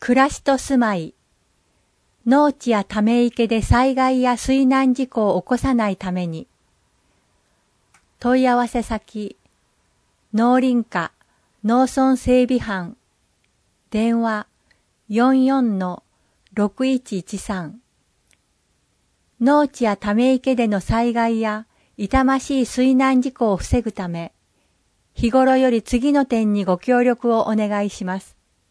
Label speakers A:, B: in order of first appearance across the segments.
A: 暮らしと住まい。農地やため池で災害や水難事故を起こさないために。問い合わせ先、農林課農村整備班、電話44-6113。農地やため池での災害や痛ましい水難事故を防ぐため、日頃より次の点にご協力をお願いします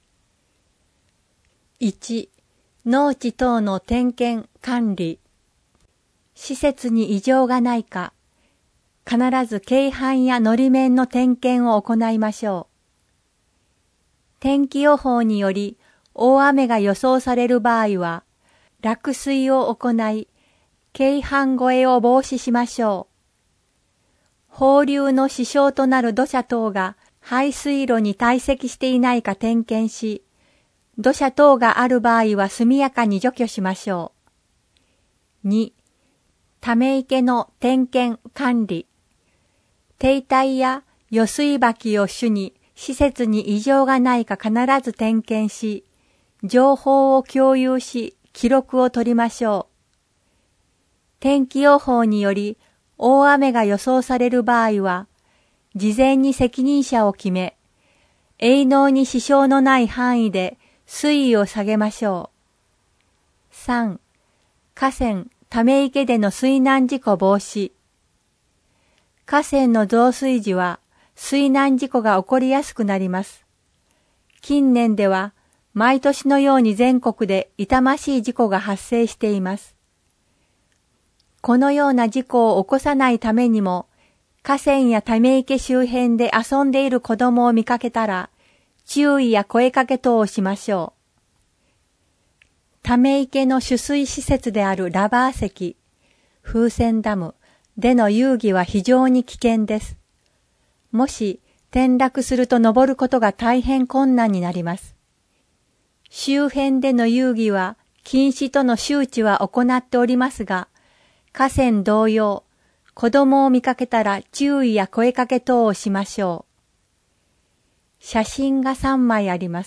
A: 。1、農地等の点検管理。施設に異常がないか、必ず京阪やのり面の点検を行いましょう。天気予報により大雨が予想される場合は、落水を行い、京阪越えを防止しましょう。放流の支障となる土砂等が排水路に堆積していないか点検し、土砂等がある場合は速やかに除去しましょう。2、ため池の点検管理。堤体や余水履きを主に施設に異常がないか必ず点検し、情報を共有し記録を取りましょう。天気予報により大雨が予想される場合は、事前に責任者を決め、営農に支障のない範囲で水位を下げましょう。3、河川、ため池での水難事故防止。河川の増水時は水難事故が起こりやすくなります。近年では毎年のように全国で痛ましい事故が発生しています。このような事故を起こさないためにも、河川やため池周辺で遊んでいる子供を見かけたら、注意や声かけ等をしましょう。ため池の取水施設であるラバー堰、風船ダムでの遊戯は非常に危険です。もし転落すると登ることが大変困難になります。周辺での遊戯は禁止との周知は行っておりますが、河川同様、子供を見かけたら注意や声かけ等をしましょう。写真が3枚あります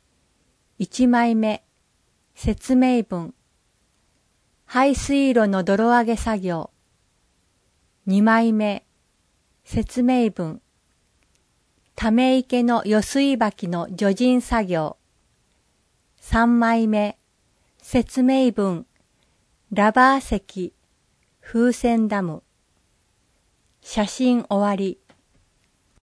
A: 。1枚目、説明文。排水路の泥上げ作業。2枚目、説明文。ため池の余水履きの除塵作業。3枚目、説明文。ラバー堰、風船ダム。写真終わり。